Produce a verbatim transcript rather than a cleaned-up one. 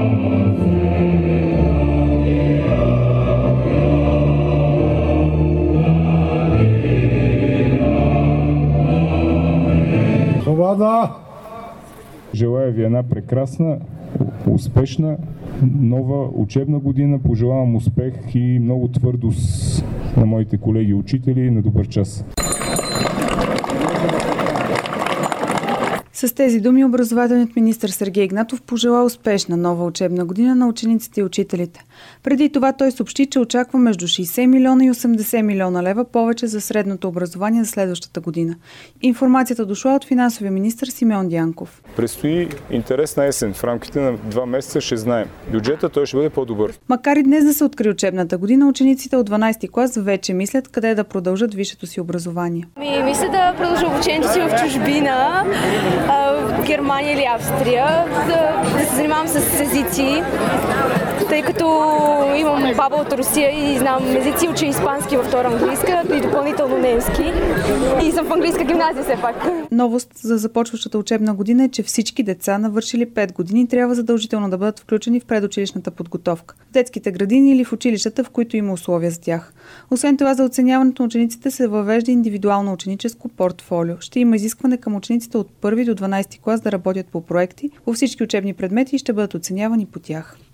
Свобода! Желая ви една прекрасна, успешна, нова учебна година. Пожелавам успех и много твърдост на моите колеги учители. На добър час! С тези думи образователният министър Сергей Игнатов пожела успешна нова учебна година на учениците и учителите. Преди това той съобщи, че очаква между шейсет милиона и осемдесет милиона лева повече за средното образование за следващата година. Информацията дошла от финансовия министър Симеон Дянков. Предстои интересна есен. В рамките на два месеца ще знаем. Бюджета той ще бъде по-добър. Макар и днес да се откри учебната година, учениците от дванадесети клас вече мислят къде да продължат висшето си образование. Ми, мисля да продължа обучението си в чужбина, в Германия или Австрия, да, да се занимавам с езици, тъй като имам баба от Русия и знам езици, уча испански във втора английска и допълнително немски. И съм в английска гимназия все пак. Новост за започващата учебна година е, че всички деца, навършили пет години, трябва задължително да бъдат включени в предучилищната подготовка, в детските градини или в училищата, в които има условия за тях. Освен това, за оценяването на учениците се въвежда индивидуално ученическо портфолио. Ще има изискване към учениците от първи до дванадесети клас да работят по проекти по всички учебни предмети и ще бъдат оценявани по тях.